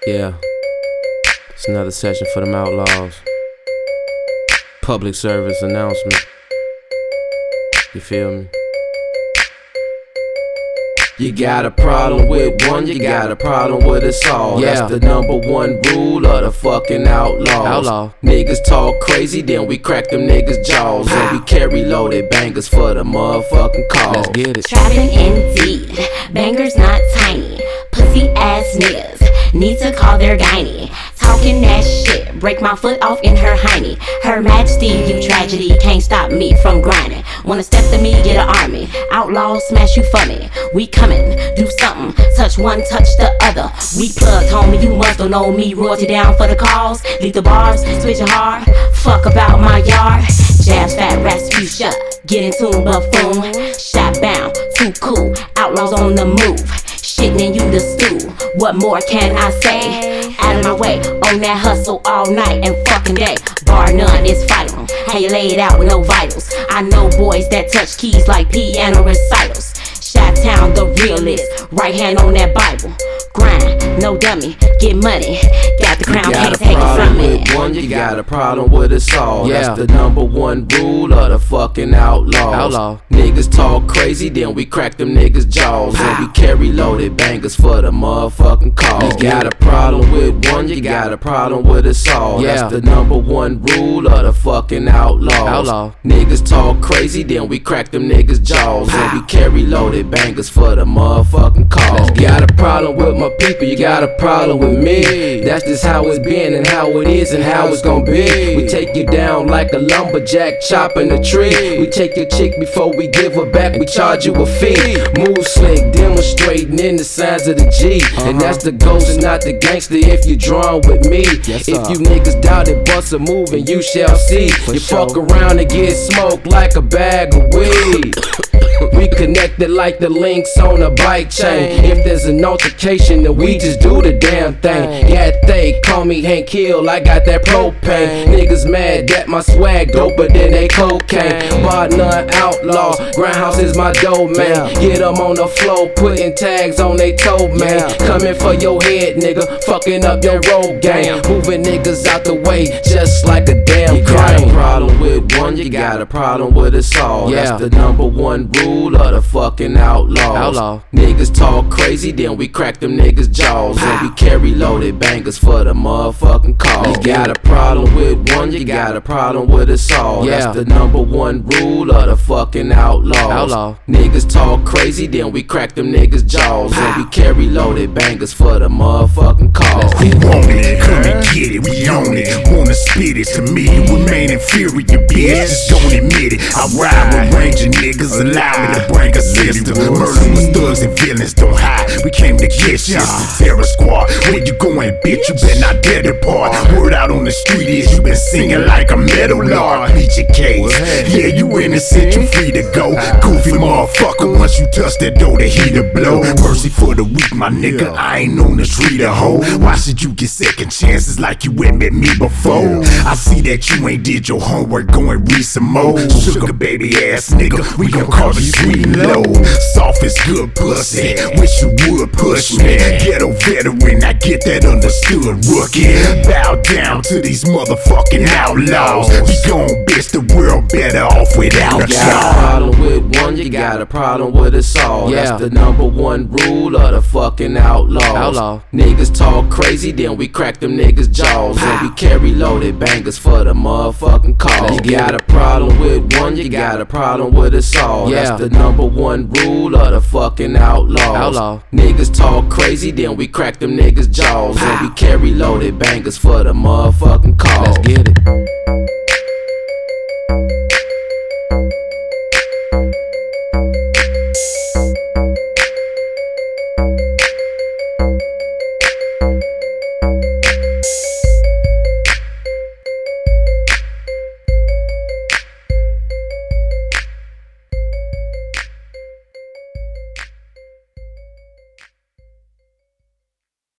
Yeah, it's another session for them outlaws. Public service announcement. You feel me? You got a problem with one, you got a problem with us all. Yeah. That's the #1 rule of the fucking outlaws. Niggas talk crazy, then we crack them niggas' jaws. And we carry loaded bangers for the motherfucking cause. Let's get it. Trapping indeed, bangers not tiny. Pussy ass niggas need to call their gynae. Talking that shit, break my foot off in her hiney. Her majesty, you tragedy, can't stop me from grinding. Wanna step to me, get an army. Outlaws smash you for me. We coming, do something, touch one, touch the other. We plugged, homie, you must don't know me. Royalty down for the cause, leave the bars, switch it hard. Fuck about my yard. Jabs, fat rats, few shut. Get in tune, buffoon. Shot bound, too cool. Outlaws on the move. Shitting in you the stew. What more can I say? Out of my way, on that hustle all night and fucking day. Bar none, it's vital. How you lay it out with no vitals. I know boys that touch keys like piano recitals. Chi-Town, the realist. Right hand on that Bible. Grind, no dummy, get money. Got the crown, can't take it from me. With one, you got a problem with us all. Yeah. That's the #1 rule of the fucking outlaws. Niggas talk crazy, then we crack them niggas' jaws. And we carry loaded bangers for the motherfucking cause. You got a problem with one, you got a problem with us all. Yeah. That's the #1 rule of the fucking outlaws. Niggas talk crazy, then we crack them niggas' jaws. And we carry loaded bangers for the motherfucking cause. You got a problem with my people, you got a problem with me. That's just how it's been and how it is and how it's gonna be. We take you down like a lumberjack chopping a tree. We take your chick before we give her back, we charge you a fee. Move slick, demonstrating in the signs of the G. And that's the ghost and not the gangster if you drawn with me. If you niggas doubt it, bust a move and you shall see. You fuck around and get smoked like a bag of weed. We connected like the links on a bike chain. If there's an altercation, then we just do the damn thing. Yeah, they call me Hank Hill, I got that propane. Niggas mad that my swag doper than they cocaine. Bar none outlaw, Grindhouse is my domain. Get them on the floor, putting tags on they toe, man. Coming for your head, nigga, fucking up your road game. Moving niggas out the way, just like a damn crane. You got a problem with one, you got a problem with us all. That's the #1 rule of the fucking outlaws. Niggas talk crazy, then we crack them niggas' jaws. And we carry loaded bangers for the motherfucking cause. You got a problem with one, you got a problem with us all. That's the #1 rule of the fucking outlaws. Niggas talk crazy, then we crack them niggas' jaws. And we carry loaded bangers for the motherfucking cause. We want it, come and get it, we own it. Wanna spit it to me, you remain inferior, bitch. Just don't admit it. I ride with Ranger niggas, allow me to bring a system. Murderers, thugs, and villains don't hide. We came to get you. It's the Terror Squad. Where you going, bitch? You better not dare depart. Word out on the street is you been singing like a metal lord. Beat your case. Yeah, you innocent, you free to go. Goofy motherfucker, once you touch that door, the heater blow. Mercy for the weak, my nigga. I ain't on the street a hoe. Why should you get second chances like you ain't met me before? I see that you ain't did your homework, go and read some more. Sugar baby ass nigga, we gon' call you sweet and low. Soft is good pussy, wish you would push me. Ghetto veteran, I get that understood, rookie. Bow down to these motherfucking outlaws. We gon' bitch the world better off without You got a y'all. problem with one, you got a problem with us all. That's the #1 rule of the fucking outlaws. Niggas talk crazy, then we crack them niggas' jaws. And we carry loaded bangers for the motherfucking cause. You got a problem with one, you got a problem with us all. That's the #1 rule of the fucking outlaws. Niggas talk crazy, then we crack them niggas' jaws. And we carry loaded bangers for the motherfucking cause. Let's get it.